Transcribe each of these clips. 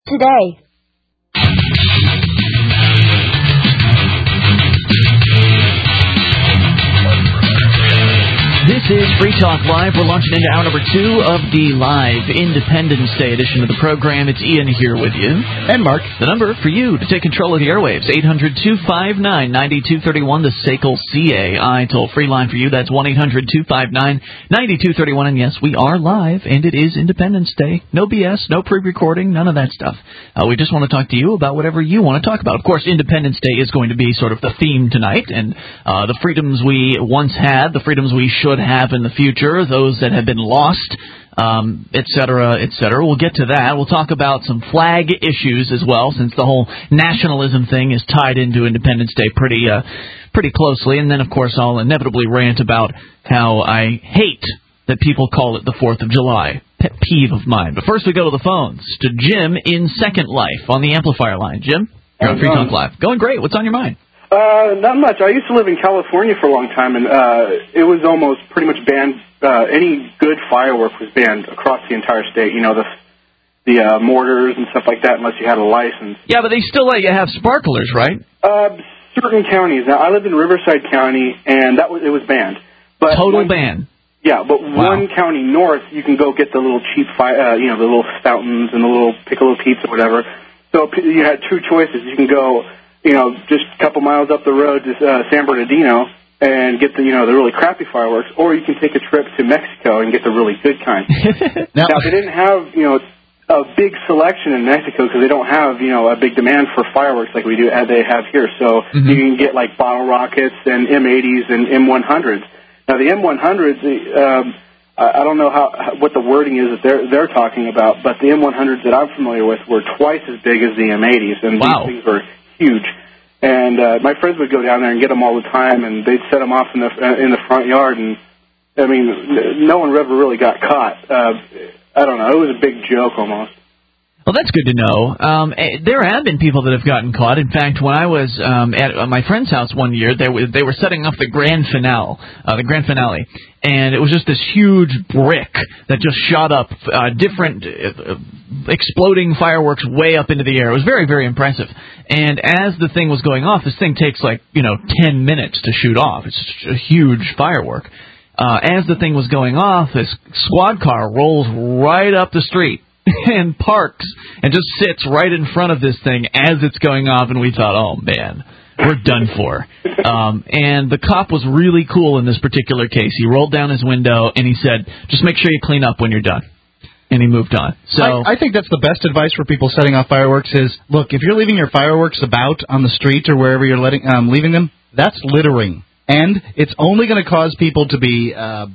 today. This is Free Talk Live. We're launching into hour number 2 of the live Independence Day edition of the program. It's Ian here with you. And Mark. The number for you to take control of the airwaves, 800-259-9231, the SACL CAI toll-free line for you. That's 1-800-259-9231. And yes, we are live, and it is Independence Day. No BS, no pre-recording, none of that stuff. We just want to talk to you about whatever you want to talk about. Of course, Independence Day is going to be sort of the theme tonight, and the freedoms we once had, the freedoms we should have in the future, those that have been lost, et cetera, et cetera. We'll get to that. We'll talk about some flag issues as well, since the whole nationalism thing is tied into Independence Day pretty closely. And then, of course, I'll inevitably rant about how I hate that people call it the 4th of July. Pet peeve of mine. But first we go to the phones, to Jim in Second Life on the amplifier line. Jim, you're on Free Talk Live. Going great. What's on your mind? Not much. I used to live in California for a long time, and it was almost pretty much banned. Any good firework was banned across the entire state. You know, the mortars and stuff like that, unless you had a license. Yeah, but they still let you have sparklers, right? Certain counties. Now, I lived in Riverside County, and it was banned. But total ban. Yeah, but one county north, you can go get the little cheap, the little fountains and the little piccolo peeps or whatever. So you had two choices. You can go, just a couple miles up the road to San Bernardino and get the really crappy fireworks, or you can take a trip to Mexico and get the really good kind. Now they didn't have, a big selection in Mexico because they don't have, a big demand for fireworks like they have here. So you can get like bottle rockets and M80s and M100s. Now the M100s, I don't know what the wording is that they're talking about, but the M100s that I'm familiar with were twice as big as the M80s, and these things were huge. And my friends would go down there and get them all the time, and they'd set them off in the front yard. And I mean, no one ever really got caught. I don't know. It was a big joke almost. Well, that's good to know. There have been people that have gotten caught. In fact, when I was at my friend's house one year, they were setting off the grand finale, and it was just this huge brick that just shot up different exploding fireworks way up into the air. It was very, very impressive. And as the thing was going off, this thing takes 10 minutes to shoot off. It's a huge firework. As the thing was going off, this squad car rolls right up the street and parks and just sits right in front of this thing as it's going off, and we thought, oh, man, we're done for. And the cop was really cool in this particular case. He rolled down his window, and he said, just make sure you clean up when you're done. And he moved on. So I think that's the best advice for people setting off fireworks is, look, if you're leaving your fireworks about on the street or wherever you're leaving them, that's littering. And it's only going to cause people to be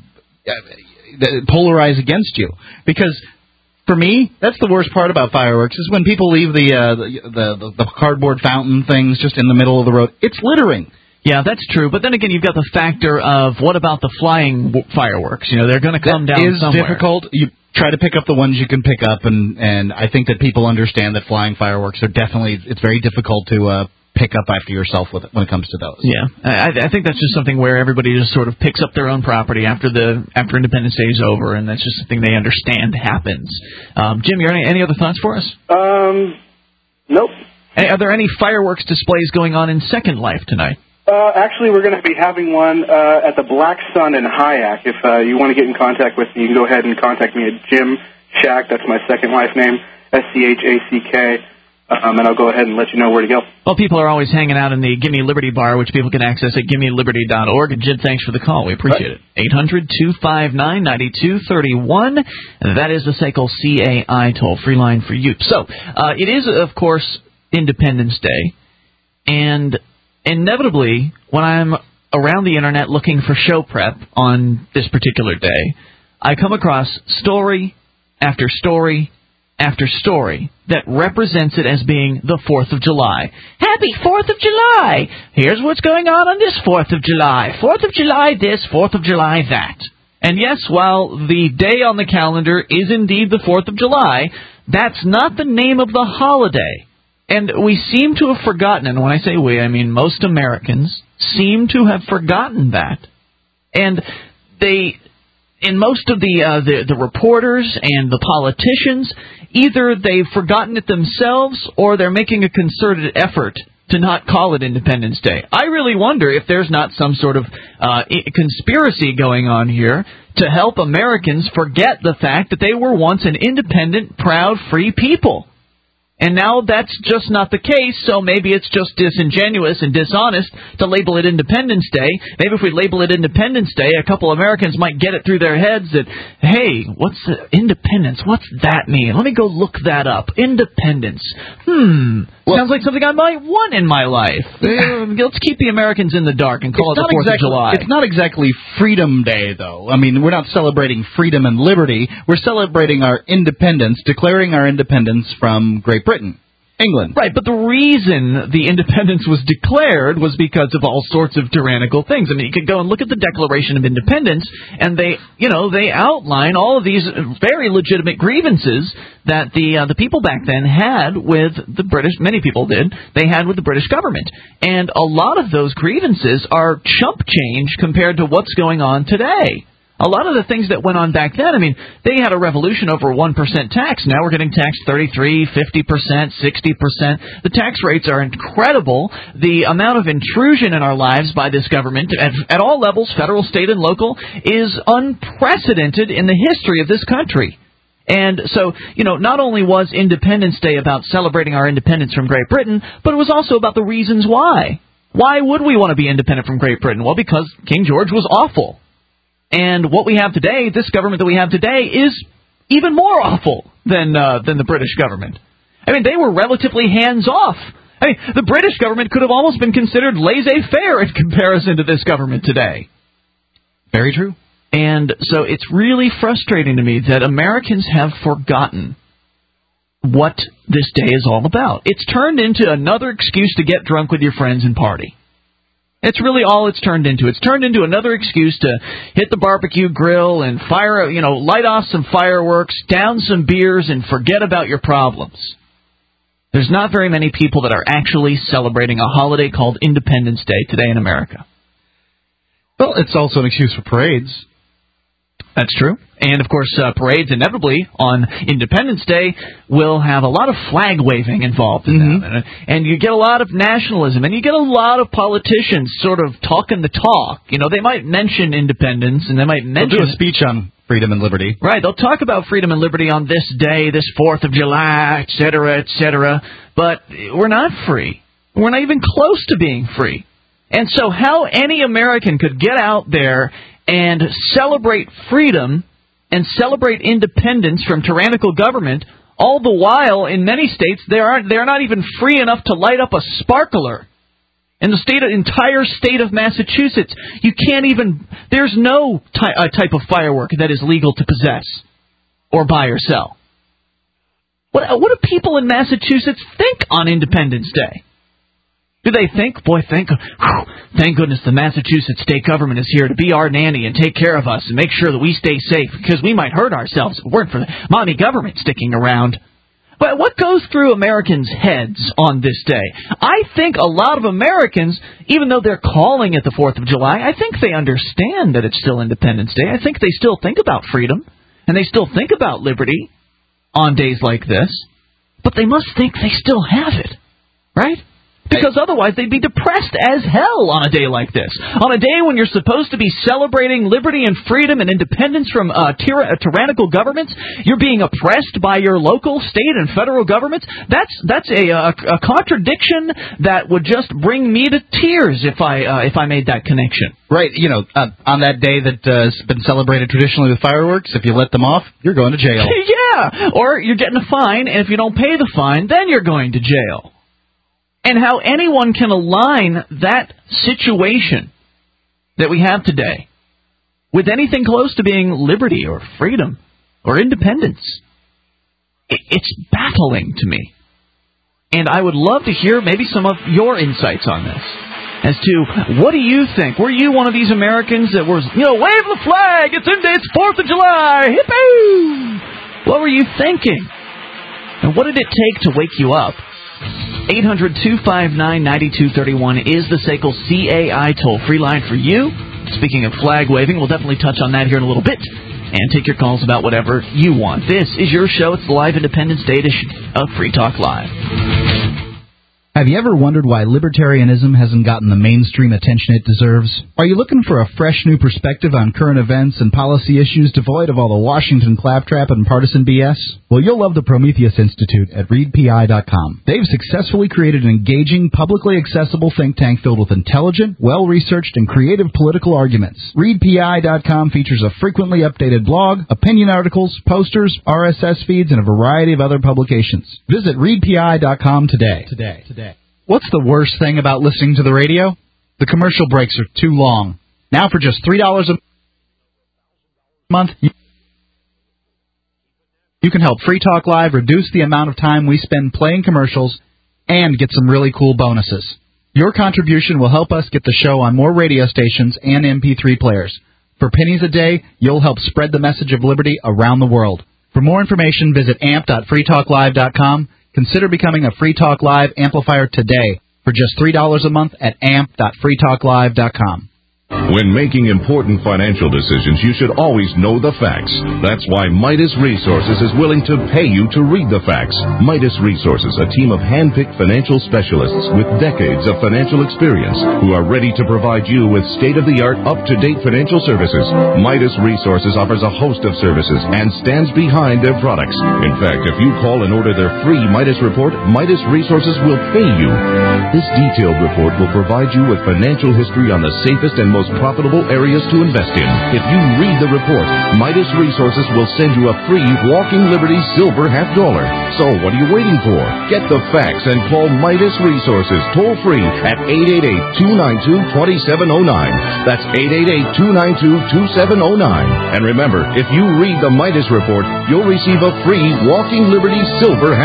polarized against you. Because for me, that's the worst part about fireworks is when people leave the cardboard fountain things just in the middle of the road. It's littering. Yeah, that's true. But then again, you've got the factor of what about the flying fireworks? They're going to come down somewhere. That is difficult. You try to pick up the ones you can pick up, and I think that people understand that flying fireworks are it's very difficult to pick up after yourself when it comes to those. Yeah, I think that's just something where everybody just sort of picks up their own property after Independence Day is over, and that's just something they understand happens. Jim, you have any other thoughts for us? Nope. Are there any fireworks displays going on in Second Life tonight? Actually, we're going to be having one at the Black Sun in Hyack. If you want to get in contact with me, you can go ahead and contact me at Jim Shack. That's my Second Life name, SCHACK. And I'll go ahead and let you know where to go. Well, people are always hanging out in the Gimme Liberty bar, which people can access at GimmeLiberty.org. And, Jim, thanks for the call. We appreciate it. 800-259-9231. That is the SACL CAI toll-free line for you. So, it is, of course, Independence Day. And inevitably, when I'm around the Internet looking for show prep on this particular day, I come across story after story after story that represents it as being the 4th of July. Happy 4th of July! Here's what's going on this 4th of July. 4th of July this, 4th of July that. And yes, while the day on the calendar is indeed the 4th of July, that's not the name of the holiday. And we seem to have forgotten, and when I say we, I mean most Americans, seem to have forgotten that. And in most of the reporters and the politicians, either they've forgotten it themselves or they're making a concerted effort to not call it Independence Day. I really wonder if there's not some sort of conspiracy going on here to help Americans forget the fact that they were once an independent, proud, free people. And now that's just not the case, so maybe it's just disingenuous and dishonest to label it Independence Day. Maybe if we label it Independence Day, a couple Americans might get it through their heads that, hey, what's independence? What's that mean? Let me go look that up. Independence. Sounds like something I might want in my life. Let's keep the Americans in the dark and call it the 4th of July. It's not exactly Freedom Day, though. I mean, we're not celebrating freedom and liberty. We're celebrating our independence, declaring our independence from Great Britain. England. Right, but the reason the independence was declared was because of all sorts of tyrannical things. I mean, you could go and look at the Declaration of Independence, and they outline all of these very legitimate grievances that the people back then had with the British. Many people did. They had with the British government, and a lot of those grievances are chump change compared to what's going on today. A lot of the things that went on back then, I mean, they had a revolution over 1% tax. Now we're getting taxed 33%, 50%, 60%. The tax rates are incredible. The amount of intrusion in our lives by this government at all levels, federal, state, and local, is unprecedented in the history of this country. And so, not only was Independence Day about celebrating our independence from Great Britain, but it was also about the reasons why. Why would we want to be independent from Great Britain? Well, because King George was awful. And what we have today, this government that we have today, is even more awful than the British government. I mean, they were relatively hands-off. I mean, the British government could have almost been considered laissez-faire in comparison to this government today. Very true. And so it's really frustrating to me that Americans have forgotten what this day is all about. It's turned into another excuse to get drunk with your friends and party. It's really all it's turned into. It's turned into another excuse to hit the barbecue grill and light off some fireworks, down some beers, and forget about your problems. There's not very many people that are actually celebrating a holiday called Independence Day today in America. Well, it's also an excuse for parades. That's true. And, of course, parades inevitably on Independence Day will have a lot of flag waving involved in them. And you get a lot of nationalism, and you get a lot of politicians sort of talking the talk. They might mention independence, and they might mention... They'll do a speech on freedom and liberty. Right. They'll talk about freedom and liberty on this day, this 4th of July, et cetera, but we're not free. We're not even close to being free. And so how any American could get out there and celebrate freedom and celebrate independence from tyrannical government, all the while in many states they're not even free enough to light up a sparkler. In the entire state of Massachusetts, you can't even. There's no type of firework that is legal to possess or buy or sell. What do people in Massachusetts think on Independence Day? Do they think, thank goodness the Massachusetts state government is here to be our nanny and take care of us and make sure that we stay safe, because we might hurt ourselves if it weren't for the mommy government sticking around. But what goes through Americans' heads on this day? I think a lot of Americans, even though they're calling it the 4th of July, I think they understand that it's still Independence Day. I think they still think about freedom, and they still think about liberty on days like this. But they must think they still have it, right? Because otherwise they'd be depressed as hell on a day like this. On a day when you're supposed to be celebrating liberty and freedom and independence from tyrannical governments, you're being oppressed by your local, state, and federal governments. That's a contradiction that would just bring me to tears if I made that connection. Right. On that day that's been celebrated traditionally with fireworks, if you let them off, you're going to jail. Yeah. Or you're getting a fine, and if you don't pay the fine, then you're going to jail. And how anyone can align that situation that we have today with anything close to being liberty or freedom or independence, it's baffling to me. And I would love to hear maybe some of your insights on this as to what do you think? Were you one of these Americans that was, wave the flag, it's 4th of July, hippie! What were you thinking? And what did it take to wake you up? 800-259-9231 is the SACL CAI toll-free line for you. Speaking of flag waving, we'll definitely touch on that here in a little bit. and take your calls about whatever you want. This is your show. It's the live Independence Day edition of Free Talk Live. Have you ever wondered why libertarianism hasn't gotten the mainstream attention it deserves? Are you looking for a fresh new perspective on current events and policy issues devoid of all the Washington claptrap and partisan BS? Well, you'll love the Prometheus Institute at readpi.com. They've successfully created an engaging, publicly accessible think tank filled with intelligent, well-researched, and creative political arguments. Readpi.com features a frequently updated blog, opinion articles, posters, RSS feeds, and a variety of other publications. Visit readpi.com today. What's the worst thing about listening to the radio? The commercial breaks are too long. Now for just $3 a month, you can help Free Talk Live reduce the amount of time we spend playing commercials and get some really cool bonuses. Your contribution will help us get the show on more radio stations and MP3 players. For pennies a day, you'll help spread the message of liberty around the world. For more information, visit amp.freetalklive.com. Consider becoming a Free Talk Live amplifier today for just $3 a month at amp.freetalklive.com. When making important financial decisions, you should always know the facts. That's why Midas Resources is willing to pay you to read the facts. Midas Resources, a team of hand-picked financial specialists with decades of financial experience who are ready to provide you with state-of-the-art, up-to-date financial services. Midas Resources offers a host of services and stands behind their products. In fact, if you call and order their free Midas report, Midas Resources will pay you. This detailed report will provide you with financial history on the safest and most profitable areas to invest in. If you read the report, Midas Resources will send you a free Walking Liberty silver $50. So what are you waiting for? Get the facts and call Midas Resources toll free at 888-292-2709. That's 888-292-2709. And remember, if you read the Midas report, you'll receive a free Walking Liberty silver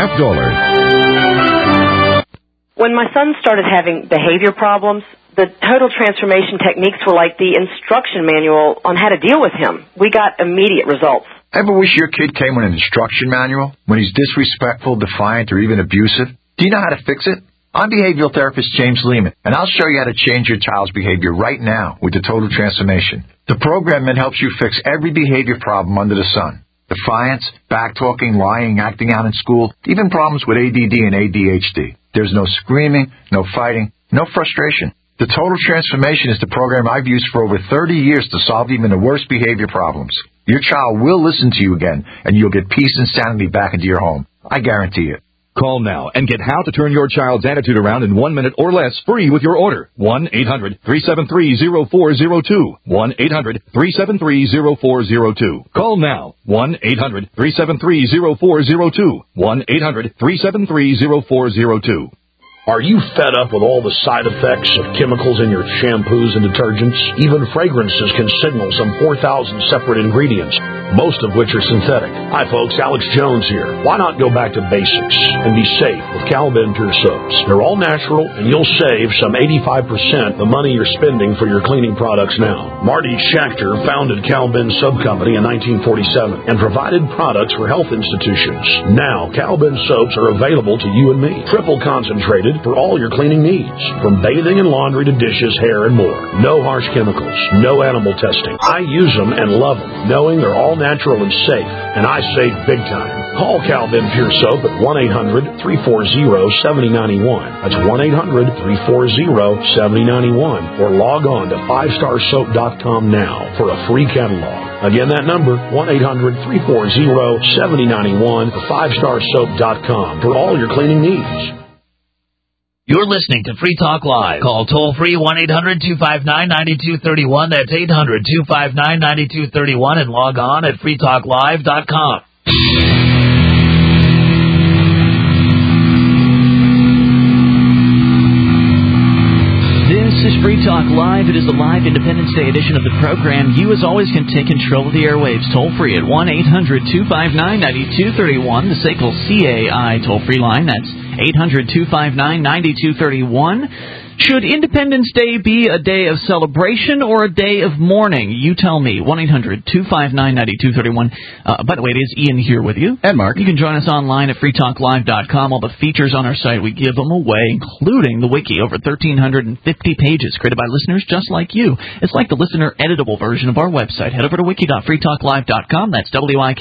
$50. When my son started having behavior problems, the total transformation techniques were like the instruction manual on how to deal with him. We got immediate results. Ever wish your kid came with an instruction manual when he's disrespectful, defiant, or even abusive? Do you know how to fix it? I'm behavioral therapist James Lehman, and I'll show you how to change your child's behavior right now with the Total Transformation. The program that helps you fix every behavior problem under the sun. Defiance, backtalking, lying, acting out in school, even problems with ADD and ADHD. There's no screaming, no fighting, no frustration. The Total Transformation is the program I've used for over 30 years to solve even the worst behavior problems. Your child will listen to you again, and you'll get peace and sanity back into your home. I guarantee it. Call now and get how to turn your child's attitude around in 1 minute or less free with your order. 1-800-373-0402. 1-800-373-0402. Call now. 1-800-373-0402. 1-800-373-0402. Are you fed up with all the side effects of chemicals in your shampoos and detergents? Even fragrances can signal some 4,000 separate ingredients, most of which are synthetic. Hi folks, Alex Jones here. Why not go back to basics and be safe with Cal-Ben Pure Soaps? They're all natural and you'll save some 85% the money you're spending for your cleaning products now. Marty Schachter founded Cal-Ben Soap Company in 1947 and provided products for health institutions. Now, Cal-Ben soaps are available to you and me. Triple concentrated for all your cleaning needs, from bathing and laundry to dishes, hair, and more. No harsh chemicals, no animal testing. I use them and love them, knowing they're all natural and safe, and I save big time. Call Cal-Ben Pure Soap at 1-800-340-7091. That's 1-800-340-7091, or log on to 5starsoap.com now for a free catalog. Again, that number, 1-800-340-7091, or 5starsoap.com for all your cleaning needs. You're listening to Free Talk Live. Call toll-free 1-800-259-9231. That's 800-259-9231, and log on at freetalklive.com. This is Free Talk Live. It is the live Independence Day edition of the program. You, as always, can take control of the airwaves toll-free at 1-800-259-9231, the SACL CAI toll-free line. That's 800-259-9231. Should Independence Day be a day of celebration or a day of mourning? You tell me. 1-800-259-9231. By the way, it is Ian here with you. And Mark. You can join us online at freetalklive.com. All the features on our site, we give them away, including the wiki, over 1,350 pages created by listeners just like you. It's like the listener-editable version of our website. Head over to wiki.freetalklive.com. That's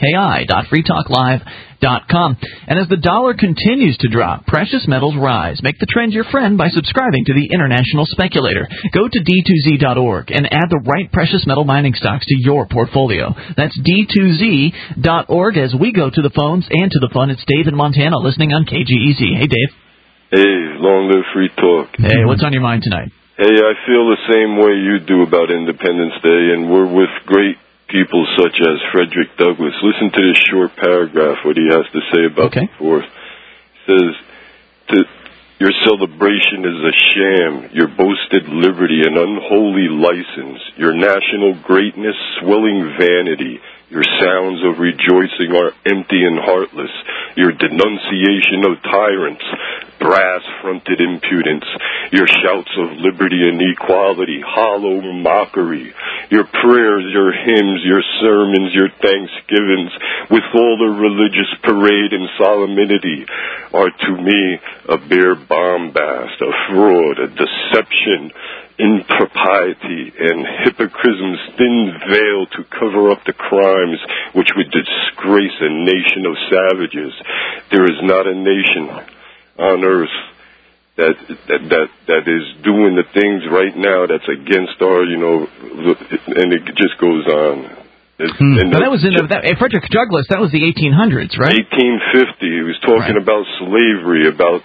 wiki.freetalklive.com. And as the dollar continues to drop, precious metals rise. Make the trend your friend by subscribing to the International Speculator. Go to D2Z.org and add the right precious metal mining stocks to your portfolio. That's D2Z.org. As we go to the phones and to the fun, it's Dave in Montana listening on KGEZ. Hey, Dave. Hey, long live free talk. Hey, what's on your mind tonight? Hey, I feel the same way you do about Independence Day, and we're with great people such as Frederick Douglass. Listen to this short paragraph, what he has to say about the 4th. He says, your celebration is a sham, your boasted liberty an unholy license, your national greatness swelling vanity, your sounds of rejoicing are empty and heartless, your denunciation of tyrants, brass-fronted impudence, your shouts of liberty and equality, hollow mockery, your prayers, your hymns, your sermons, your thanksgivings, with all the religious parade and solemnity, are to me a bare bombast, a fraud, a deception, impropriety, and hypocrism's thin veil to cover up the crimes which would disgrace a nation of savages. There is not a nation on earth that is doing the things right now that's against our, and it just goes on. That was Frederick Douglass. That was the 1800s, right? 1850. He was talking about slavery, about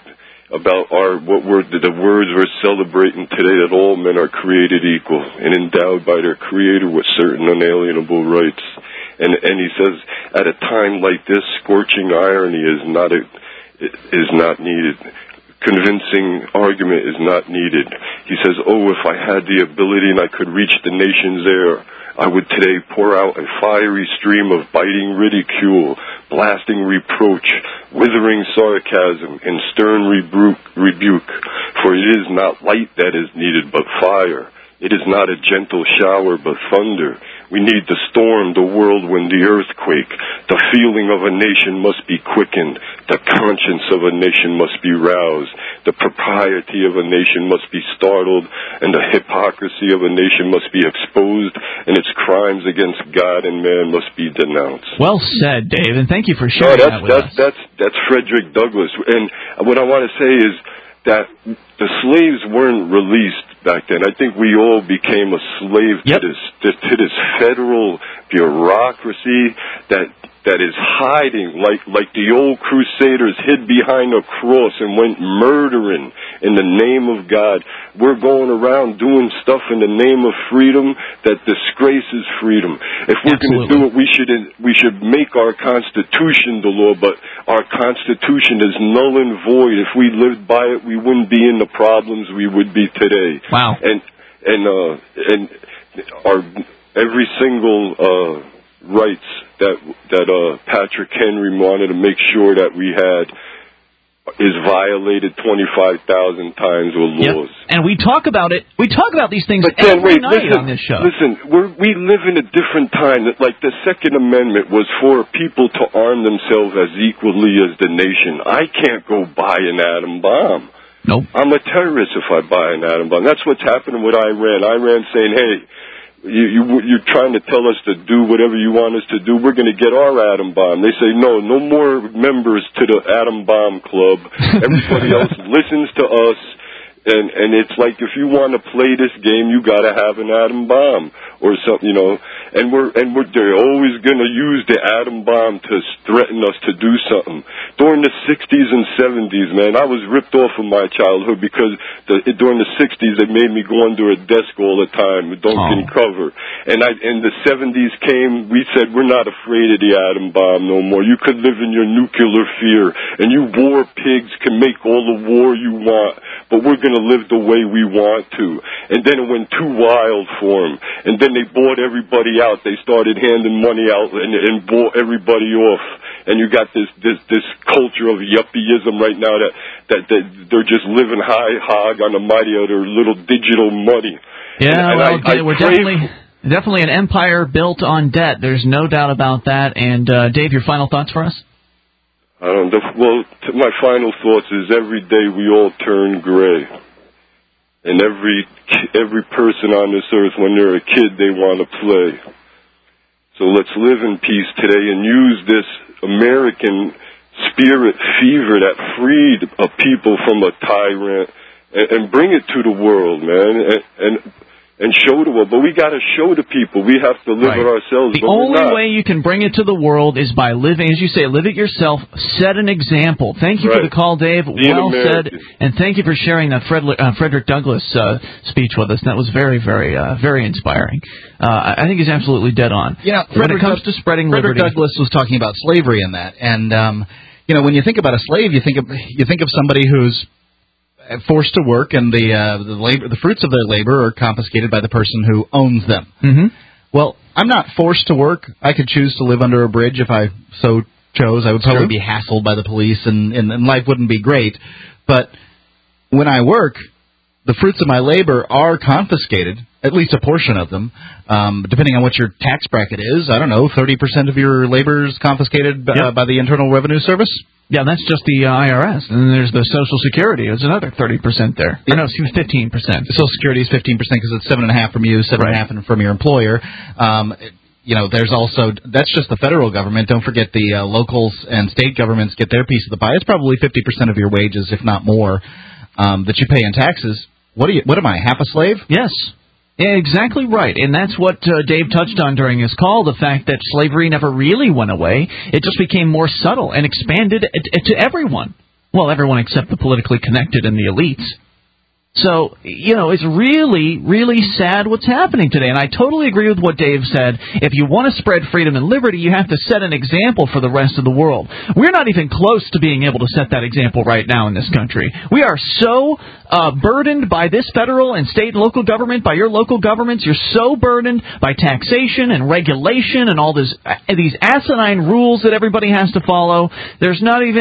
the words we're celebrating today, that all men are created equal and endowed by their Creator with certain unalienable rights. And he says, at a time like this, scorching irony is not needed. Convincing argument is not needed. He says, if I had the ability and I could reach the nation's air, I would today pour out a fiery stream of biting ridicule, blasting reproach, withering sarcasm, and stern rebuke. For it is not light that is needed, but fire. It is not a gentle shower, but thunder. We need the storm, the whirlwind, the earthquake. The feeling of a nation must be quickened. The conscience of a nation must be roused. The propriety of a nation must be startled. And the hypocrisy of a nation must be exposed. And its crimes against God and man must be denounced. Well said, Dave, and thank you for sharing that with us. That's Frederick Douglass. And what I want to say is that the slaves weren't released back then. I think we all became a slave to this federal bureaucracy that is hiding, like the old crusaders hid behind a cross and went murdering in the name of God. We're going around doing stuff in the name of freedom that disgraces freedom. If we're going to do it, we should make our Constitution the law, but our Constitution is null and void. If we lived by it, we wouldn't be in the problems we would be today. Wow. And our every single rights that Patrick Henry wanted to make sure that we had is violated 25,000 times with laws. And we talk about it. We talk about these things every night on this show. Listen, we live in a different time. Like the Second Amendment was for people to arm themselves as equally as the nation. I can't go buy an atom bomb. Nope. I'm a terrorist if I buy an atom bomb. That's what's happening with Iran. Iran saying, hey, you're trying to tell us to do whatever you want us to do. We're going to get our atom bomb. They say, no more members to the atom bomb club. Everybody else listens to us. And it's like, if you want to play this game, you got to have an atom bomb or something, And they're always going to use the atom bomb to threaten us to do something. During the 60s and 70s, man, I was ripped off of my childhood because during the 60s they made me go under a desk all the time, don't get cover. And the 70s came, we said we're not afraid of the atom bomb no more. You could live in your nuclear fear, and you war pigs can make all the war you want, but we're going to live the way we want to. And then it went too wild for them. And then they bought everybody out. They started handing money out and bought everybody off. And you got this culture of yuppieism right now that they're just living high hog on the mighty of their little digital money. Yeah, we're definitely an empire built on debt. There's no doubt about that. And Dave, your final thoughts for us? My final thoughts is every day we all turn gray. And every person on this earth, when they're a kid, they want to play. So let's live in peace today and use this American spirit fever that freed a people from a tyrant and bring it to the world, man, and show the world. But we got to show the people. We have to live it ourselves. The only way you can bring it to the world is by living, as you say, live it yourself, set an example. Thank you for the call, Dave. Well said. And thank you for sharing that Frederick Douglass speech with us. That was very, very, very inspiring. I think he's absolutely dead on. When it comes to spreading liberty. Frederick Douglass was talking about slavery in that. And, when you think about a slave, you think of somebody who's forced to work, and the fruits of their labor are confiscated by the person who owns them. Mm-hmm. Well, I'm not forced to work. I could choose to live under a bridge if I so chose. I would probably be hassled by the police, and life wouldn't be great. But when I work, the fruits of my labor are confiscated, at least a portion of them, depending on what your tax bracket is. I don't know, 30% of your labor is confiscated by the Internal Revenue Service? Yeah, that's just the IRS. And then there's the Social Security. It's another 30% there. No, it's 15%. Social Security is 15% because it's 7.5% from you, 7.5% from your employer. There's also, that's just the federal government. Don't forget the locals and state governments get their piece of the pie. It's probably 50% of your wages, if not more, that you pay in taxes. What am I, half a slave? Yes. Yeah, exactly right. And that's what Dave touched on during his call, the fact that slavery never really went away. It just became more subtle and expanded to everyone. Well, everyone except the politically connected and the elites. So, it's really, really sad what's happening today. And I totally agree with what Dave said. If you want to spread freedom and liberty, you have to set an example for the rest of the world. We're not even close to being able to set that example right now in this country. We are so burdened by this federal and state and local government, by your local governments. You're so burdened by taxation and regulation and all these asinine rules that everybody has to follow. There's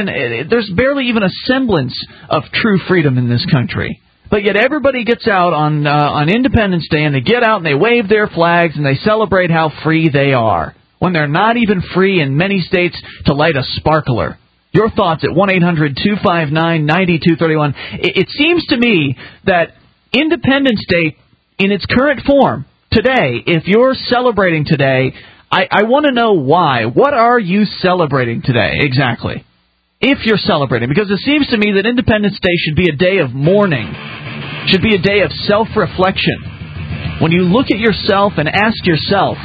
barely even a semblance of true freedom in this country. But yet everybody gets out on Independence Day, and they get out and they wave their flags and they celebrate how free they are, when they're not even free in many states to light a sparkler. Your thoughts at 1-800-259-9231. It seems to me that Independence Day, in its current form, today, if you're celebrating today, I want to know why. What are you celebrating today exactly? If you're celebrating, because it seems to me that Independence Day should be a day of mourning, should be a day of self-reflection. When you look at yourself and ask yourself,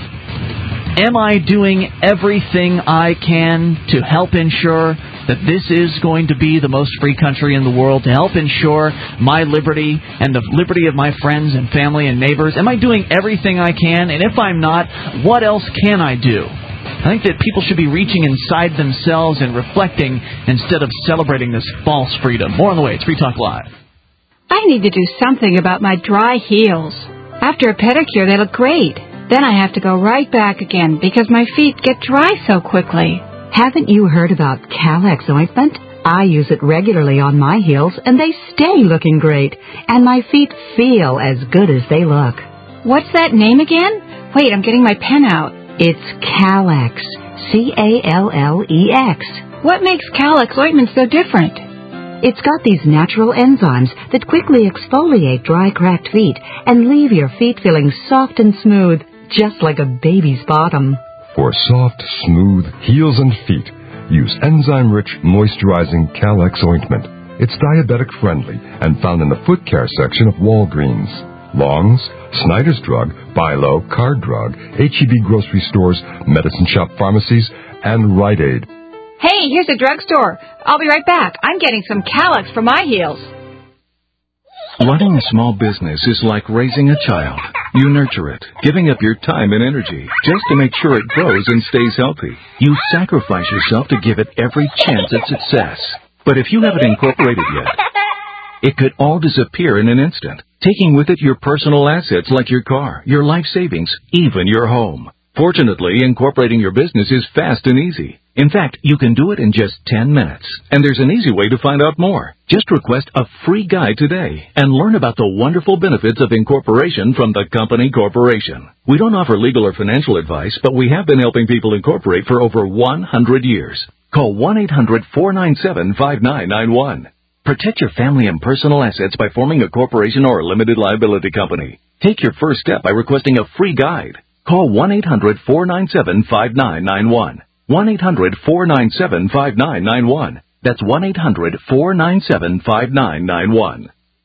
am I doing everything I can to help ensure that this is going to be the most free country in the world, to help ensure my liberty and the liberty of my friends and family and neighbors? Am I doing everything I can? And if I'm not, what else can I do? I think that people should be reaching inside themselves and reflecting instead of celebrating this false freedom. More on the way. It's Free Talk Live. I need to do something about my dry heels. After a pedicure, they look great. Then I have to go right back again because my feet get dry so quickly. Haven't you heard about Calex ointment? I use it regularly on my heels, and they stay looking great. And my feet feel as good as they look. What's that name again? Wait, I'm getting my pen out. It's Calex. Callex. What makes Calex ointment so different? It's got these natural enzymes that quickly exfoliate dry, cracked feet and leave your feet feeling soft and smooth, just like a baby's bottom. For soft, smooth heels and feet, use enzyme-rich, moisturizing Calex ointment. It's diabetic-friendly and found in the foot care section of Walgreens, Long's, Snyder's Drug, Bilo, Card Drug, H-E-B grocery stores, medicine shop pharmacies, and Rite Aid. Hey, here's a drugstore. I'll be right back. I'm getting some Calex for my heels. Running a small business is like raising a child. You nurture it, giving up your time and energy just to make sure it grows and stays healthy. You sacrifice yourself to give it every chance at success. But if you haven't incorporated yet, it could all disappear in an instant, taking with it your personal assets like your car, your life savings, even your home. Fortunately, incorporating your business is fast and easy. In fact, you can do it in just 10 minutes. And there's an easy way to find out more. Just request a free guide today and learn about the wonderful benefits of incorporation from the company corporation. We don't offer legal or financial advice, but we have been helping people incorporate for over 100 years. Call 1-800-497-5991. Protect your family and personal assets by forming a corporation or a limited liability company. Take your first step by requesting a free guide. Call 1-800-497-5991. 1-800-497-5991. That's 1-800-497-5991.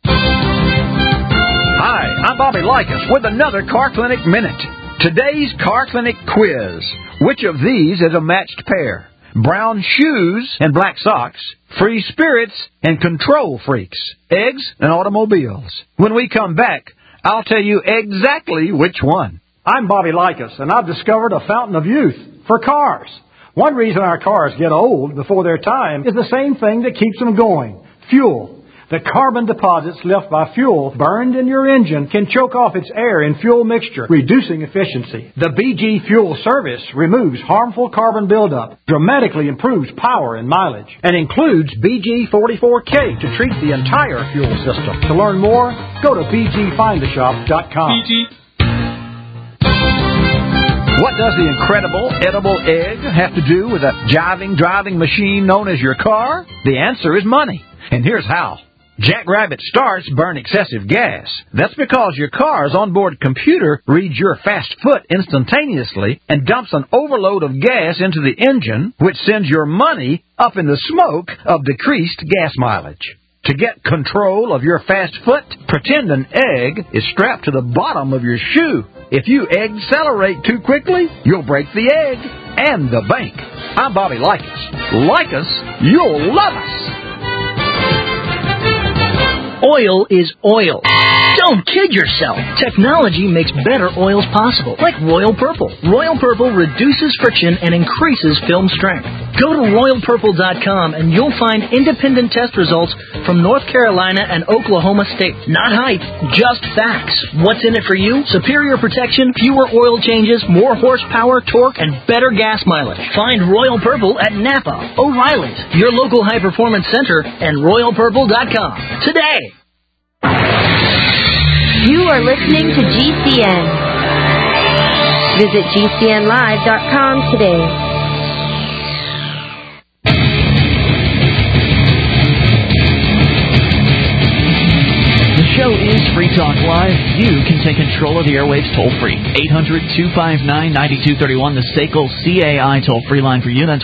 Hi, I'm Bobby Likas with another Car Clinic Minute. Today's Car Clinic quiz. Which of these is a matched pair? Brown shoes and black socks, free spirits and control freaks, eggs and automobiles. When we come back, I'll tell you exactly which one. I'm Bobby Likas, and I've discovered a fountain of youth for cars. One reason our cars get old before their time is the same thing that keeps them going, fuel. The carbon deposits left by fuel burned in your engine can choke off its air and fuel mixture, reducing efficiency. The BG Fuel Service removes harmful carbon buildup, dramatically improves power and mileage, and includes BG44K to treat the entire fuel system. To learn more, go to bgfindashop.com. BG. What does the incredible edible egg have to do with a jiving driving machine known as your car? The answer is money. And here's how. Jackrabbit starts burn excessive gas. That's because your car's onboard computer reads your fast foot instantaneously and dumps an overload of gas into the engine, which sends your money up in the smoke of decreased gas mileage. To get control of your fast foot, pretend an egg is strapped to the bottom of your shoe. If you accelerate too quickly, you'll break the egg and the bank. I'm Bobby Likas. Like us, you'll love us. Oil is oil. Don't kid yourself. Technology makes better oils possible, like Royal Purple. Royal Purple reduces friction and increases film strength. Go to RoyalPurple.com and you'll find independent test results from North Carolina and Oklahoma State. Not hype, just facts. What's in it for you? Superior protection, fewer oil changes, more horsepower, torque, and better gas mileage. Find Royal Purple at Napa, O'Reilly's, your local high-performance center, and RoyalPurple.com today. You are listening to GCN. Visit GCNlive.com today. The show is Free Talk Live. You can take control of the airwaves toll-free. 800-259-9231, the SACL CAI toll-free line for you. That's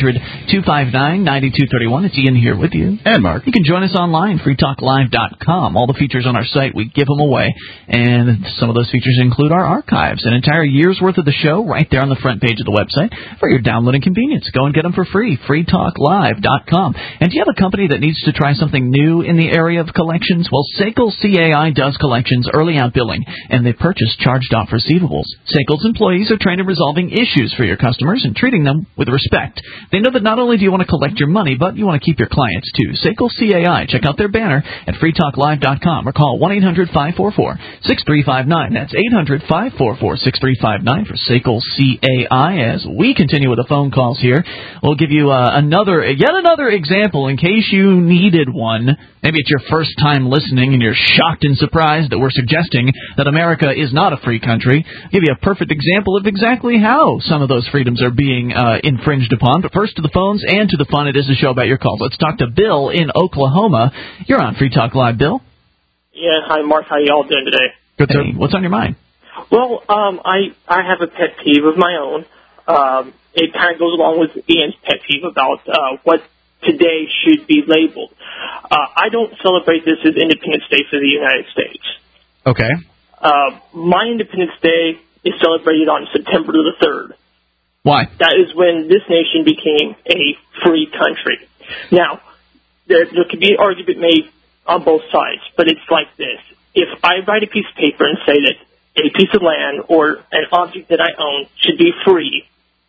1-800-259-9231. It's Ian here with you. And Mark. You can join us online, freetalklive.com. All the features on our site, we give them away. And some of those features include our archives, an entire year's worth of the show right there on the front page of the website for your downloading convenience. Go and get them for free, freetalklive.com. And do you have a company that needs to try something new in the area of collections? Well, SACL CAI does collections, early out billing, and they purchase charged-off receivables. SACL's employees are trained in resolving issues for your customers and treating them with respect. They know that not only do you want to collect your money, but you want to keep your clients, too. SACL CAI. Check out their banner at freetalklive.com or call 1-800-544-6359. That's 800-544-6359 for SACL CAI. As we continue with the phone calls here, we'll give you yet another example in case you needed one. Maybe it's your first time listening and you're shocked and surprised that we're suggesting that America is not a free country. I'll give you a perfect example of exactly how some of those freedoms are being infringed upon. But first to the phones and to the fun. It is a show about your calls. Let's talk to Bill in Oklahoma. You're on Free Talk Live, Bill. Yeah, hi, Mark. How you all doing today? Good, sir. Hey, what's on your mind? Well, I have a pet peeve of my own. It kind of goes along with Ian's pet peeve about what today should be labeled. I don't celebrate this as Independence Day for the United States. Okay. My Independence Day is celebrated on September the 3rd. Why? That is when this nation became a free country. Now, there could be an argument made on both sides, but it's like this. If I write a piece of paper and say that a piece of land or an object that I own should be free,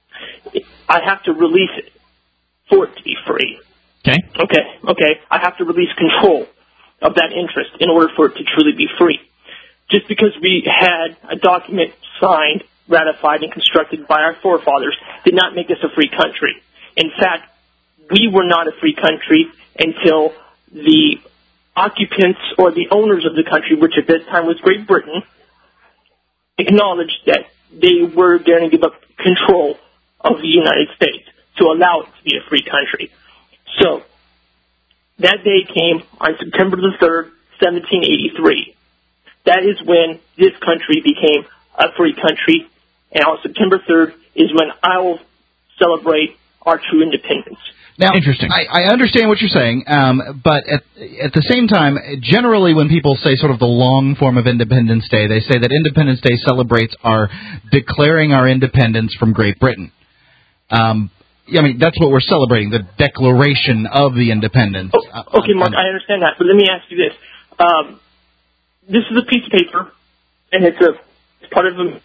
I have to release it for it to be free. Okay. I have to release control of that interest in order for it to truly be free. Just because we had a document signed, ratified, and constructed by our forefathers did not make us a free country. In fact, we were not a free country until the occupants or the owners of the country, which at that time was Great Britain, acknowledged that they were going to give up control of the United States to allow it to be a free country. So that day came on September the 3rd, 1783. That is when this country became a free country, and on September 3rd is when I will celebrate our true independence. Now, interesting. I understand what you're saying, but at the same time, generally when people say sort of the long form of Independence Day, they say that Independence Day celebrates our declaring our independence from Great Britain. I mean, that's what we're celebrating, the declaration of the independence. Okay, Mark, I understand that, but let me ask you this. This is a piece of paper, and it's part of a...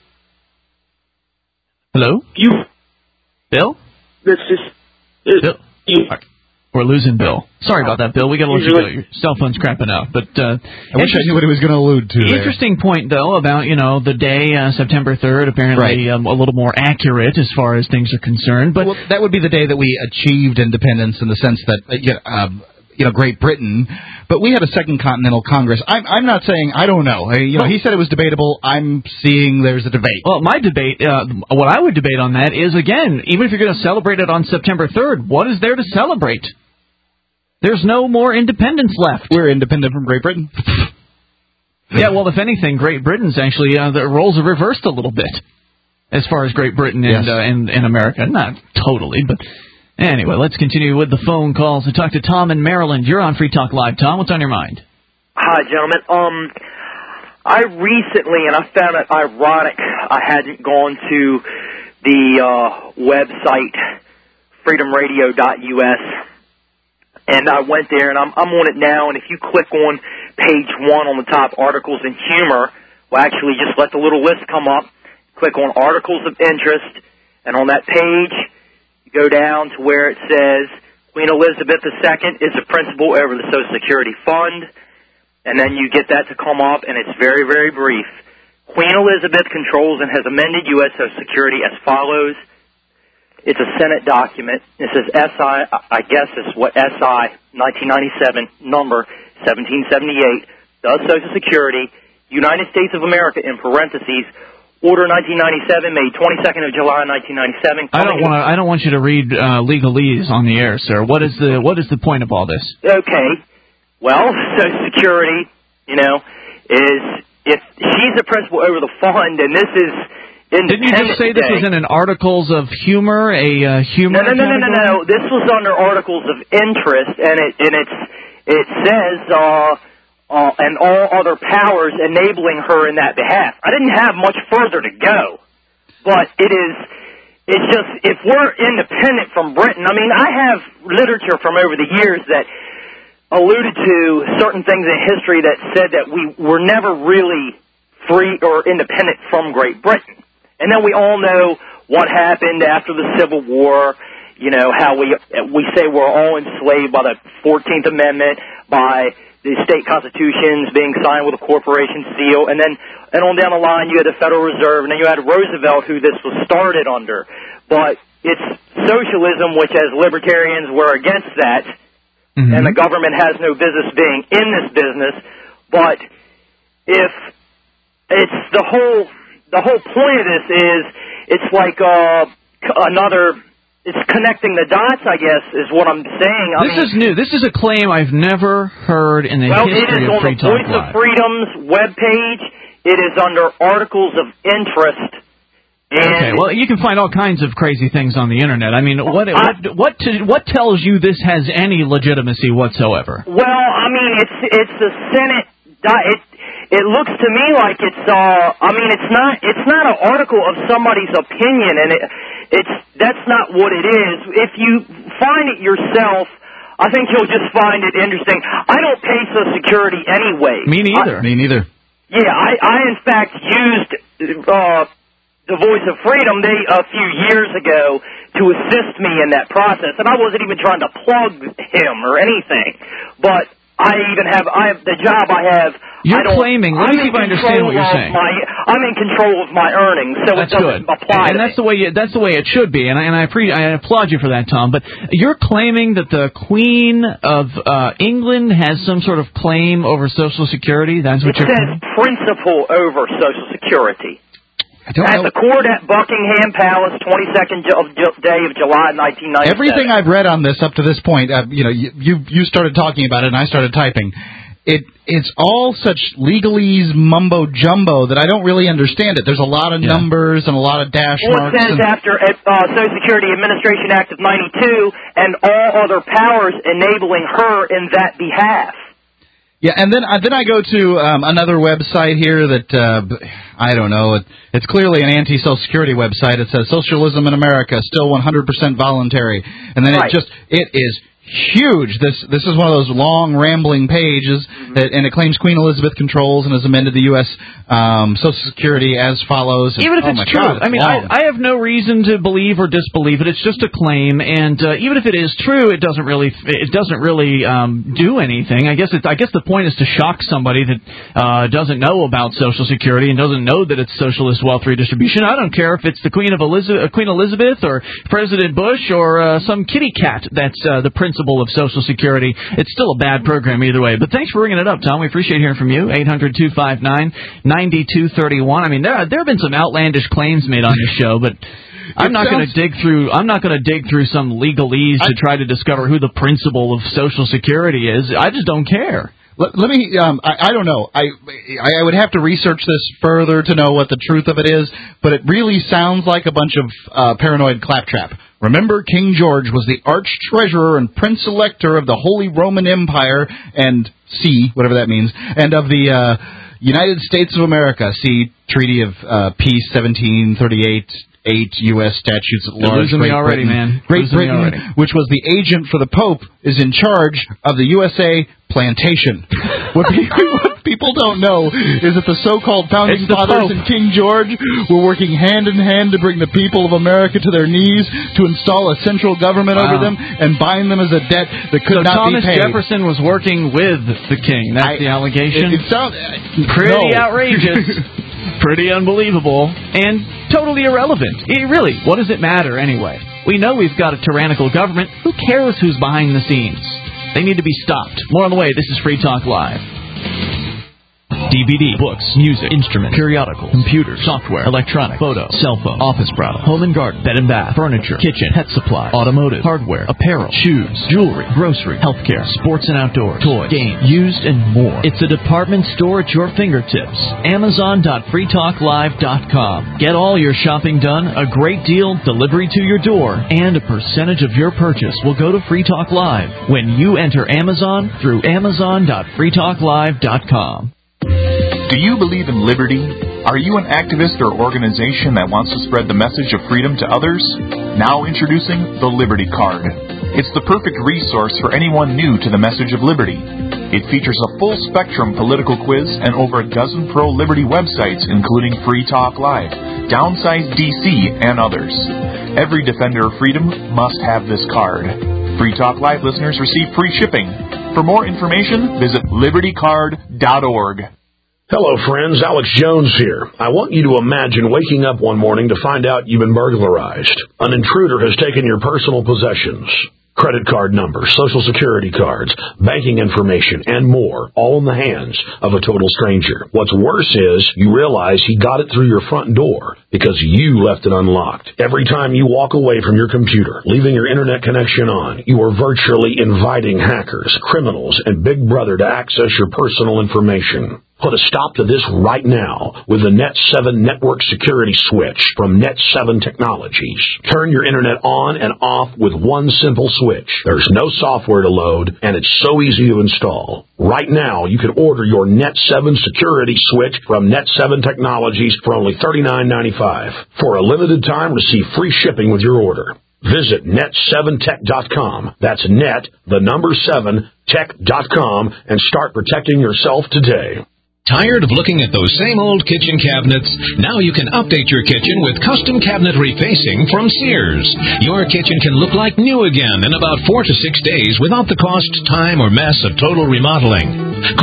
Hello? Bill? This is... Bill? We're losing Bill. Sorry about that, Bill. We got to let you go. Your cell phone's crapping out. But I wish I knew what he was going to allude to there. Interesting point, though, about, the day, September 3rd, apparently a little more accurate as far as things are concerned. But that would be the day that we achieved independence in the sense that, Great Britain, but we had a Second Continental Congress. I'm not saying, I don't know. He said it was debatable. I'm seeing there's a debate. Well, my debate, what I would debate on that is, again, even if you're going to celebrate it on September 3rd, what is there to celebrate? There's no more independence left. We're independent from Great Britain. Yeah, well, if anything, Great Britain's actually, the roles are reversed a little bit as far as Great Britain and America. Not totally, but... Anyway, let's continue with the phone calls and talk to Tom in Maryland. You're on Free Talk Live. Tom, what's on your mind? Hi, gentlemen. I recently, and I found it ironic, I hadn't gone to the website freedomradio.us, and I went there, and I'm on it now, and if you click on page 1 on the top, Articles and Humor, well, actually just let the little list come up, click on Articles of Interest, and on that page... go down to where it says Queen Elizabeth II is the principal over the Social Security Fund, and then you get that to come up, and it's very, very brief. Queen Elizabeth controls and has amended U.S. Social Security as follows. It's a Senate document. It says SI, I guess it's what SI, 1997, number 1778, does Social Security, United States of America, in parentheses, Order 1997, made 22nd of July 1997. I don't want you to read legalese on the air, sir. What is the point of all this? Okay. Well, Social Security, is if she's the principal over the fund, and this is Independence Didn't you just say this was in an Articles of Humor, humor? No. This was under Articles of Interest, and it says. And all other powers enabling her in that behalf. I didn't have much further to go, but it's just, if we're independent from Britain, I mean, I have literature from over the years that alluded to certain things in history that said that we were never really free or independent from Great Britain. And then we all know what happened after the Civil War, how we say we're all enslaved by the 14th Amendment, by the state constitutions being signed with a corporation seal, and on down the line you had the Federal Reserve, and then you had Roosevelt, who this was started under. But it's socialism, which as libertarians we're against that, and the government has no business being in this business. But if it's the whole point of this is it's like It's connecting the dots, I guess, is what I'm saying. This is new. This is a claim I've never heard in the history of Free Talk Live. Well, it is on the Voice of Freedom's webpage. It is under Articles of Interest. Okay, well, you can find all kinds of crazy things on the Internet. I mean, what tells you this has any legitimacy whatsoever? Well, I mean, it's the Senate. It looks to me like it's not an article of somebody's opinion, and that's not what it is. If you find it yourself, I think you'll just find it interesting. I don't pay Social Security anyway. Me neither. Yeah, I in fact used the Voice of Freedom a few years ago to assist me in that process, and I wasn't even trying to plug him or anything, but I have the job I have. You're claiming. Let me see if I understand what you're saying. I'm in control of my earnings, so that's it doesn't apply. And that's the way it should be. And I applaud you for that, Tom. But you're claiming that the Queen of England has some sort of claim over Social Security. That's what it says. Principle over Social Security. At the court at Buckingham Palace, 22nd day of July, 1997. Everything I've read on this up to this point, you started talking about it and I started typing. It's all such legalese mumbo jumbo that I don't really understand it. There's a lot of numbers and a lot of dash marks. It says after Social Security Administration Act of 92 and all other powers enabling her in that behalf. Yeah, and then I go to another website here that, I don't know, it's clearly an anti-Social Security website. It says Socialism in America, still 100% voluntary. And then it is huge. This is one of those long, rambling pages, and it claims Queen Elizabeth controls and has amended the U.S. Social Security as follows. And, even if it's true. God, I mean, I have no reason to believe or disbelieve it. It's just a claim, and even if it is true, it doesn't really do anything. I guess the point is to shock somebody that doesn't know about Social Security and doesn't know that it's socialist wealth redistribution. I don't care if it's the Queen Elizabeth or President Bush or some kitty cat that's the principal of Social Security. It's still a bad program either way. But thanks for bringing it up, Tom. We appreciate hearing from you. 800-259-9231. I mean, there have been some outlandish claims made on this show, but I'm not going to dig through some legalese to try to discover who the principal of Social Security is. I just don't care. Let me. I don't know. I would have to research this further to know what the truth of it is. But it really sounds like a bunch of paranoid claptrap. Remember, King George was the arch-treasurer and prince-elector of the Holy Roman Empire and whatever that means, and of the United States of America. See Treaty of Peace, 1738. 8 U.S. statutes at large. Losing me already, man. Great Britain, which was the agent for the Pope, is in charge of the USA plantation. What people don't know is that the so-called founding fathers and King George were working hand in hand to bring the people of America to their knees, to install a central government over them, and bind them as a debt that could not be paid. Thomas Jefferson was working with the king. That's the allegation. It sounds pretty outrageous. Pretty unbelievable and totally irrelevant. Really, what does it matter anyway? We know we've got a tyrannical government. Who cares who's behind the scenes? They need to be stopped. More on the way. This is Free Talk Live. DVD, books, music, instruments, periodicals, computers, software, electronic, photo, cell phone, office product, home and garden, bed and bath, furniture, kitchen, pet supply, automotive, hardware, apparel, shoes, jewelry, grocery, healthcare, sports and outdoors, toys, games, used, and more. It's a department store at your fingertips. Amazon.freetalklive.com. Get all your shopping done, a great deal, delivery to your door, and a percentage of your purchase will go to Free Talk Live when you enter Amazon through Amazon.freetalklive.com. Do you believe in liberty? Are you an activist or organization that wants to spread the message of freedom to others? Now introducing the Liberty Card. It's the perfect resource for anyone new to the message of liberty. It features a full-spectrum political quiz and over a dozen pro-liberty websites, including Free Talk Live, Downsize DC, and others. Every defender of freedom must have this card. Free Talk Live listeners receive free shipping. For more information, visit libertycard.org. Hello, friends. Alex Jones here. I want you to imagine waking up one morning to find out you've been burglarized. An intruder has taken your personal possessions. Credit card numbers, Social Security cards, banking information, and more, all in the hands of a total stranger. What's worse is you realize he got it through your front door because you left it unlocked. Every time you walk away from your computer, leaving your internet connection on, you are virtually inviting hackers, criminals, and Big Brother to access your personal information. Put a stop to this right now with the Net 7 Network Security Switch from Net 7 Technologies. Turn your internet on and off with one simple switch. There's no software to load, and it's so easy to install. Right now, you can order your Net 7 Security Switch from Net 7 Technologies for only $39.95. For a limited time, receive free shipping with your order. Visit net7tech.com. That's net, the number 7, tech.com, and start protecting yourself today. Tired of looking at those same old kitchen cabinets? Now you can update your kitchen with custom cabinet refacing from Sears. Your kitchen can look like new again in about 4 to 6 days without the cost, time, or mess of total remodeling.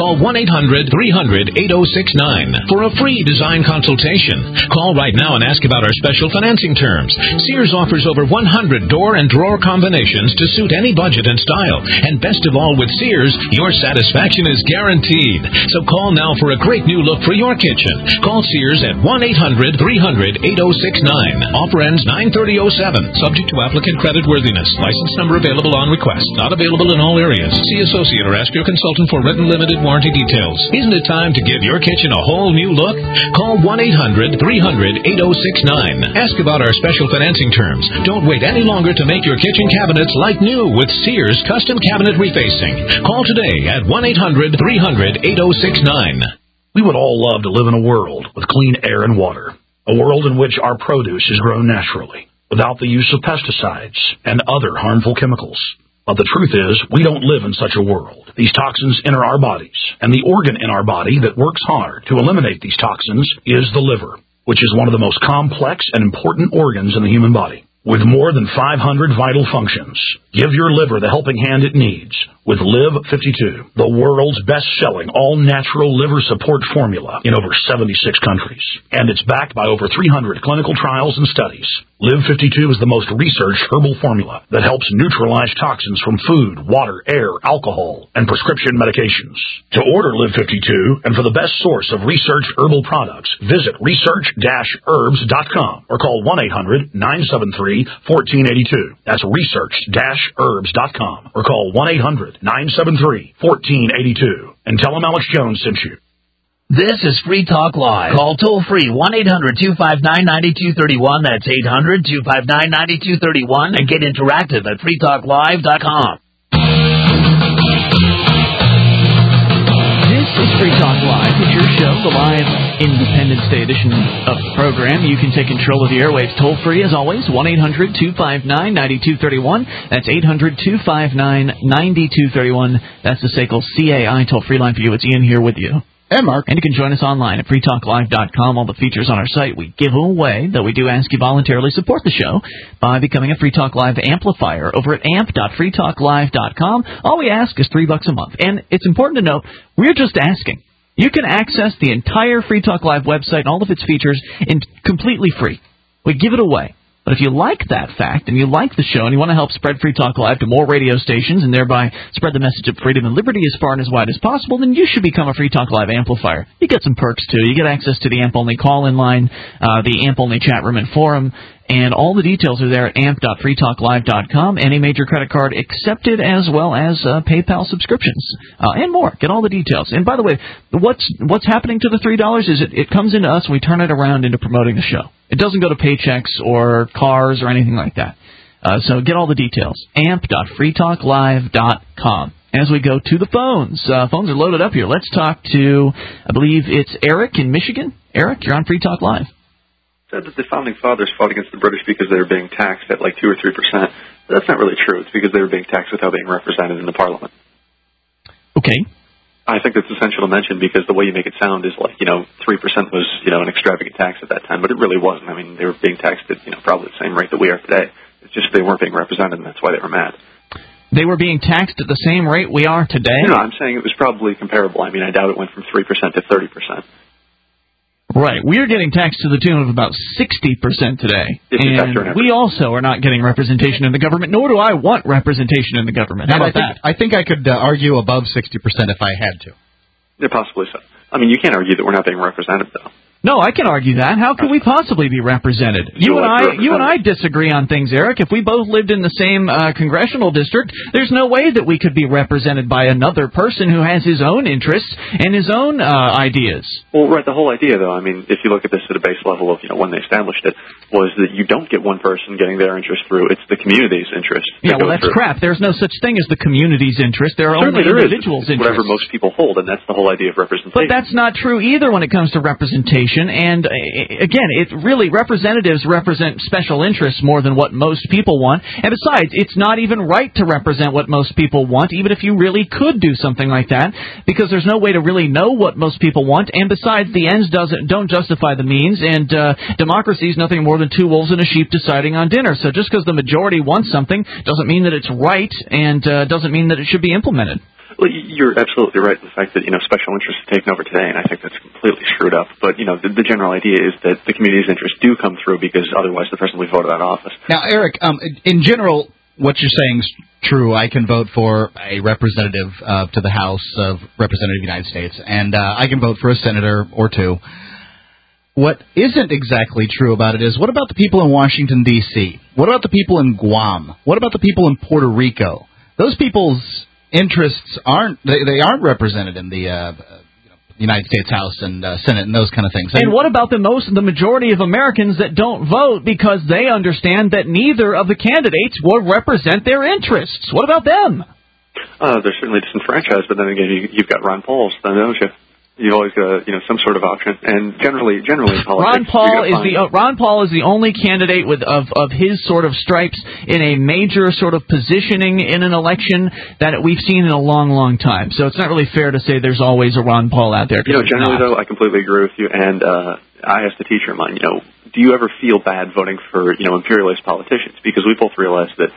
Call 1-800-300-8069 for a free design consultation. Call right now and ask about our special financing terms. Sears offers over 100 door and drawer combinations to suit any budget and style. And best of all, with Sears, your satisfaction is guaranteed. So call now for a great new look for your kitchen. Call Sears at 1-800-300-8069. Offer ends 9/30/07. Subject to applicant credit worthiness. License number available on request. Not available in all areas. See associate or ask your consultant for written limited warranty details. Isn't it time to give your kitchen a whole new look? Call 1-800-300-8069. Ask about our special financing terms. Don't wait any longer to make your kitchen cabinets like new with Sears Custom Cabinet Refacing. Call today at 1-800-300-8069. We would all love to live in a world with clean air and water. A world in which our produce is grown naturally, without the use of pesticides and other harmful chemicals. But the truth is, we don't live in such a world. These toxins enter our bodies, and the organ in our body that works hard to eliminate these toxins is the liver, which is one of the most complex and important organs in the human body. With more than 500 vital functions, give your liver the helping hand it needs with Live 52, the world's best-selling all-natural liver support formula in over 76 countries. And it's backed by over 300 clinical trials and studies. Live 52 is the most researched herbal formula that helps neutralize toxins from food, water, air, alcohol, and prescription medications. To order Live 52 and for the best source of researched herbal products, visit research-herbs.com or call 1-800-973-1482. That's research-herbs.com or call 1-800-973-1482 and tell them Alex Jones sent you. This is Free Talk Live. Call toll-free 1-800-259-9231. That's 800-259-9231. And get interactive at freetalklive.com. This is Free Talk Live. It's your show, the live Independence Day edition of the program. You can take control of the airwaves toll-free, as always, 1-800-259-9231. That's 800-259-9231. That's the SACL CAI toll-free line for you. It's Ian here with you. And Mark. And you can join us online at freetalklive.com. All the features on our site we give away, though we do ask you voluntarily support the show by becoming a Free Talk Live amplifier over at amp.freetalklive.com. All we ask is $3 a month. And it's important to note, we're just asking. You can access the entire Free Talk Live website and all of its features completely free. We give it away. But if you like that fact and you like the show and you want to help spread Free Talk Live to more radio stations and thereby spread the message of freedom and liberty as far and as wide as possible, then you should become a Free Talk Live amplifier. You get some perks, too. You get access to the AMP-only call-in line, the AMP-only chat room and forum, and all the details are there at amp.freetalklive.com. Any major credit card accepted, as well as PayPal subscriptions, and more. Get all the details. And by the way, what's happening to the $3 is it comes into us and we turn it around into promoting the show. It doesn't go to paychecks or cars or anything like that. So get all the details. amp.freetalklive.com. As we go to the phones. Phones are loaded up here. Let's talk to, I believe it's Eric in Michigan. Eric, you're on Free Talk Live. Said that the founding fathers fought against the British because they were being taxed at like 2 or 3%. But that's not really true. It's because they were being taxed without being represented in the Parliament. Okay. I think that's essential to mention because the way you make it sound is like, 3% was, an extravagant tax at that time, but it really wasn't. I mean, they were being taxed at, probably the same rate that we are today. It's just they weren't being represented, and that's why they were mad. They were being taxed at the same rate we are today? No, I'm saying it was probably comparable. I mean, I doubt it went from 3% to 30%. Right. We're getting taxed to the tune of about 60% today. And we also are not getting representation in the government, nor do I want representation in the government. How about that? I think I could argue above 60% if I had to. Yeah, possibly so. I mean, you can't argue that we're not being represented, though. No, I can argue that. How could we possibly be represented? You and I disagree on things, Eric. If we both lived in the same congressional district, there's no way that we could be represented by another person who has his own interests and his own ideas. Well, right, the whole idea, though, I mean, if you look at this at a base level of, when they established it, was that you don't get one person getting their interest through. It's the community's interest. Yeah, well, that's crap. There's no such thing as the community's interest. There are only individuals' interests. Whatever most people hold, and that's the whole idea of representation. But that's not true either when it comes to representation. And again, representatives represent special interests more than what most people want. And besides, it's not even right to represent what most people want, even if you really could do something like that, because there's no way to really know what most people want. And besides, the ends don't justify the means. And democracy is nothing more than two wolves and a sheep deciding on dinner. So just because the majority wants something doesn't mean that it's right, and doesn't mean that it should be implemented. Well, you're absolutely right in the fact that, special interests are taken over today, and I think that's completely screwed up. But, the general idea is that the community's interests do come through because otherwise the person will be voted out of office. Now, Eric, in general, what you're saying is true. I can vote for a representative to the House of Representatives of the United States, and I can vote for a senator or two. What isn't exactly true about it is, what about the people in Washington, D.C.? What about the people in Guam? What about the people in Puerto Rico? Those people's interests aren't represented in the United States House and Senate and those kind of things. And what about the majority of Americans that don't vote because they understand that neither of the candidates will represent their interests? What about them? They're certainly disenfranchised, but then again, you've got Ron Paul's, don't you? You've always got, some sort of option, and generally in politics, Ron Paul is the only candidate of his sort of stripes in a major sort of positioning in an election that we've seen in a long, long time. So it's not really fair to say there's always a Ron Paul out there. Generally though, I completely agree with you, and I asked a teacher of mine, do you ever feel bad voting for, imperialist politicians? Because we both realize that,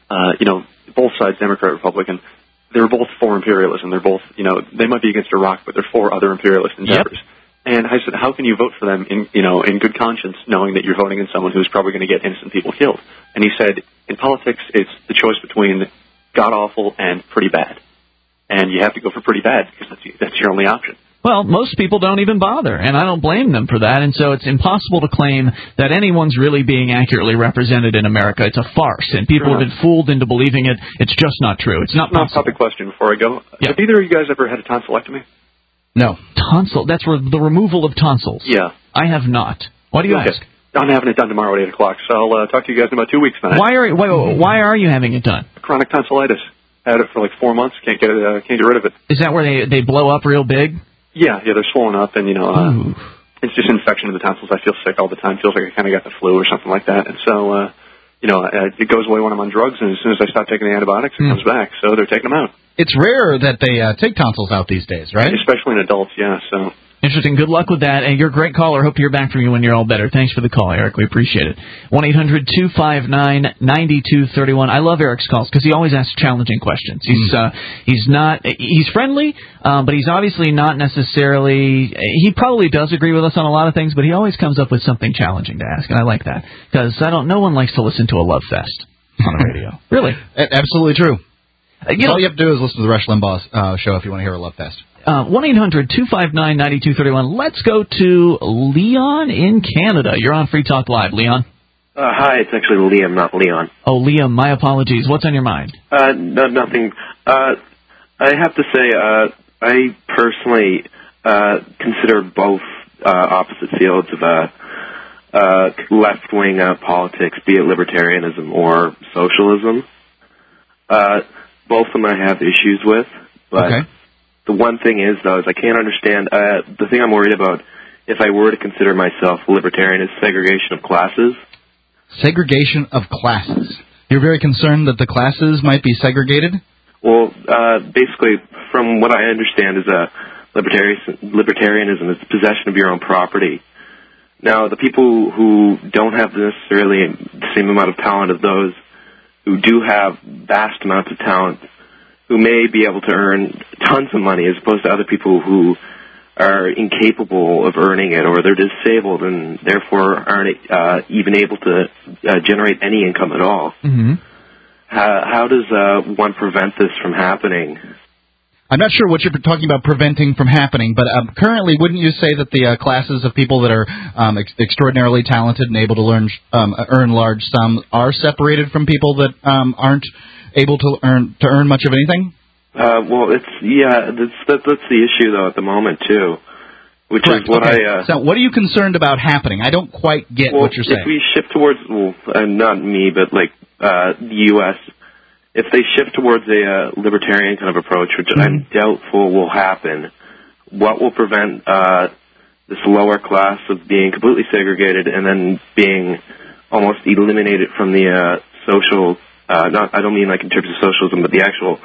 both sides, Democrat, Republican, they're both for imperialism. They're both, they might be against Iraq, but they're for other imperialist endeavors. Yep. And I said, how can you vote for them in good conscience, knowing that you're voting in someone who's probably going to get innocent people killed? And he said, in politics, it's the choice between god-awful and pretty bad. And you have to go for pretty bad because that's your only option. Well, most people don't even bother, and I don't blame them for that, and so it's impossible to claim that anyone's really being accurately represented in America. It's a farce, and people have been fooled into believing it. It's just not true. It's not possible. Topic question before I go. Yep. Have either of you guys ever had a tonsillectomy? No. Tonsil? That's the removal of tonsils? Yeah. I have not. Why do you ask? I'm having it done tomorrow at 8 o'clock, so I'll talk to you guys in about 2 weeks then. Why are you having it done? Chronic tonsillitis. Had it for like 4 months. Can't get rid of it. Is that where they blow up real big? Yeah, they're swollen up, and, it's just infection of the tonsils. I feel sick all the time. Feels like I kind of got the flu or something like that. And so, it goes away when I'm on drugs, and as soon as I stop taking the antibiotics, it comes back. So they're taking them out. It's rare that they take tonsils out these days, right? Especially in adults, yeah, so... Interesting. Good luck with that. And you're a great caller. Hope to hear back from you when you're all better. Thanks for the call, Eric. We appreciate it. 1-800-259-9231. I love Eric's calls because he always asks challenging questions. He's friendly, but he's obviously not necessarily. He probably does agree with us on a lot of things, but he always comes up with something challenging to ask, and I like that because no one likes to listen to a love fest on the radio. Really, absolutely true. All you have to do is listen to the Rush Limbaugh show if you want to hear a love fest. 1-800-259-9231. Let's go to Leon in Canada. You're on Free Talk Live. Leon? Hi, it's actually Liam, not Leon. Oh, Liam, my apologies. What's on your mind? Nothing. I have to say, I personally consider both opposite fields of left-wing politics, be it libertarianism or socialism. Both of them I have issues with, but... Okay. The one thing is, though, is I can't understand, the thing I'm worried about, if I were to consider myself a libertarian, is segregation of classes. Segregation of classes. You're very concerned that the classes might be segregated? Well, basically, from what I understand, is libertarianism is the possession of your own property. Now, the people who don't have necessarily the same amount of talent as those who do have vast amounts of talent, who may be able to earn tons of money as opposed to other people who are incapable of earning it, or they're disabled and therefore aren't even able to generate any income at all. Mm-hmm. How does one prevent this from happening? I'm not sure what you're talking about preventing from happening, but currently wouldn't you say that the classes of people that are extraordinarily talented and able to earn large sums are separated from people that aren't able to earn much of anything? Well, that's the issue though at the moment too, which Correct. Is what okay. So, what are you concerned about happening? I don't quite get what you're saying. If we shift towards, not me, but like the U.S., if they shift towards a libertarian kind of approach, which I'm doubtful will happen, what will prevent this lower class of being completely segregated and then being almost eliminated from the social? I don't mean like in terms of socialism, but the actual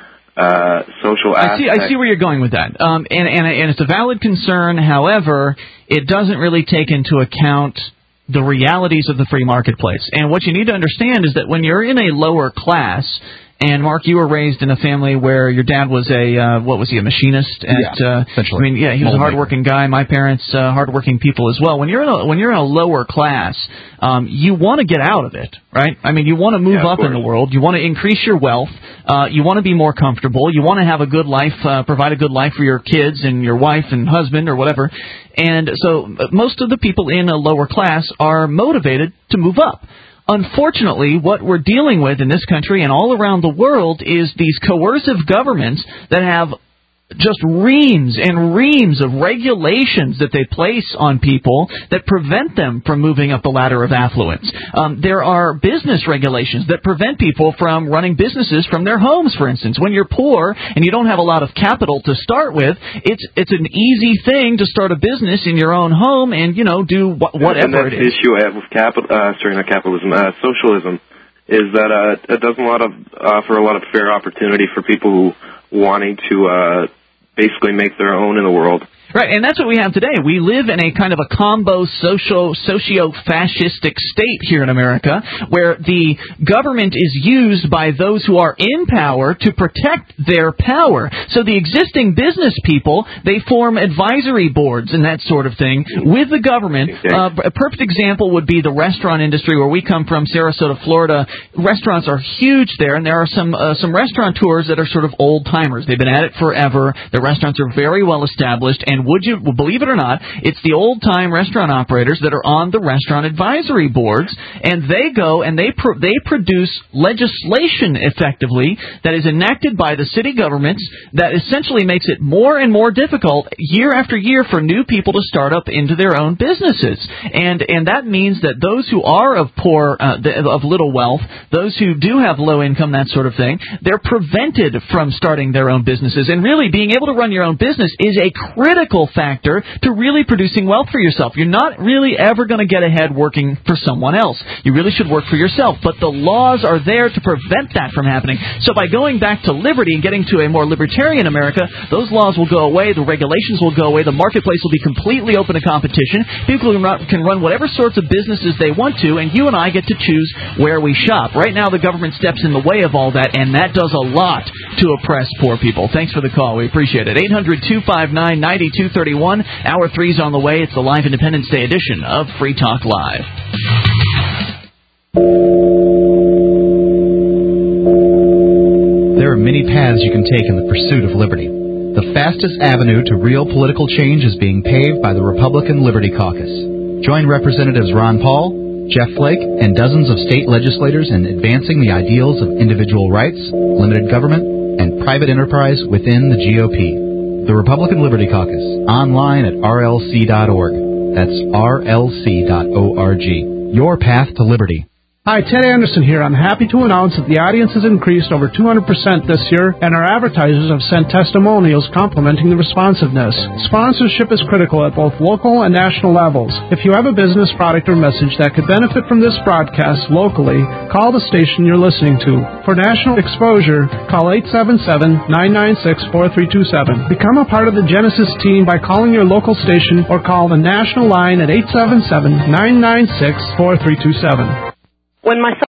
social aspect. I see where you're going with that, and it's a valid concern. However, it doesn't really take into account the realities of the free marketplace. And what you need to understand is that when you're in a lower class And Mark, you were raised in a family where your dad was a machinist? Essentially. He was a hardworking guy. My parents, hardworking people as well. When you're in a lower class, you want to get out of it, right? I mean, you want to move up in the world. You want to increase your wealth. You want to be more comfortable. You want to have a good life, provide a good life for your kids and your wife and husband or whatever. And so most of the people in a lower class are motivated to move up. Unfortunately, what we're dealing with in this country and all around the world is these coercive governments that have just reams and reams of regulations that they place on people that prevent them from moving up the ladder of affluence. There are business regulations that prevent people from running businesses from their homes, for instance. When you're poor and you don't have a lot of capital to start with, it's an easy thing to start a business in your own home and, do whatever it is. And that's the issue I have with socialism, is that it doesn't offer a lot of fair opportunity for people who wanting to basically make their own in the world. Right, and that's what we have today. We live in a kind of a combo socio-fascistic state here in America where the government is used by those who are in power to protect their power. So the existing business people, they form advisory boards and that sort of thing with the government. A perfect example would be the restaurant industry where we come from, Sarasota, Florida. Restaurants are huge there, and there are some restaurateurs that are sort of old-timers. They've been at it forever. The restaurants are very well established, and would you believe it or not, it's the old-time restaurant operators that are on the restaurant advisory boards, and they go and they produce legislation effectively that is enacted by the city governments that essentially makes it more and more difficult year after year for new people to start up into their own businesses, and that means that those who are of little wealth, those who do have low income, that sort of thing, they're prevented from starting their own businesses, and really being able to run your own business is a critical factor to really producing wealth for yourself. You're not really ever going to get ahead working for someone else. You really should work for yourself, but the laws are there to prevent that from happening. So by going back to liberty and getting to a more libertarian America, those laws will go away, the regulations will go away, the marketplace will be completely open to competition, people can run whatever sorts of businesses they want to, and you and I get to choose where we shop. Right now the government steps in the way of all that, and that does a lot to oppress poor people. Thanks for the call. We appreciate it. 800-259-9231. Hour 3's on the way. It's the live Independence Day edition of Free Talk Live. There are many paths you can take in the pursuit of liberty. The fastest avenue to real political change is being paved by the Republican Liberty Caucus. Join Representatives Ron Paul, Jeff Flake, and dozens of state legislators in advancing the ideals of individual rights, limited government, and private enterprise within the GOP. The Republican Liberty Caucus, online at rlc.org. That's rlc.org. Your path to liberty. Hi, Ted Anderson here. I'm happy to announce that the audience has increased over 200% this year, and our advertisers have sent testimonials complimenting the responsiveness. Sponsorship is critical at both local and national levels. If you have a business, product, or message that could benefit from this broadcast locally, call the station you're listening to. For national exposure, call 877-996-4327. Become a part of the Genesis team by calling your local station or call the national line at 877-996-4327. When my son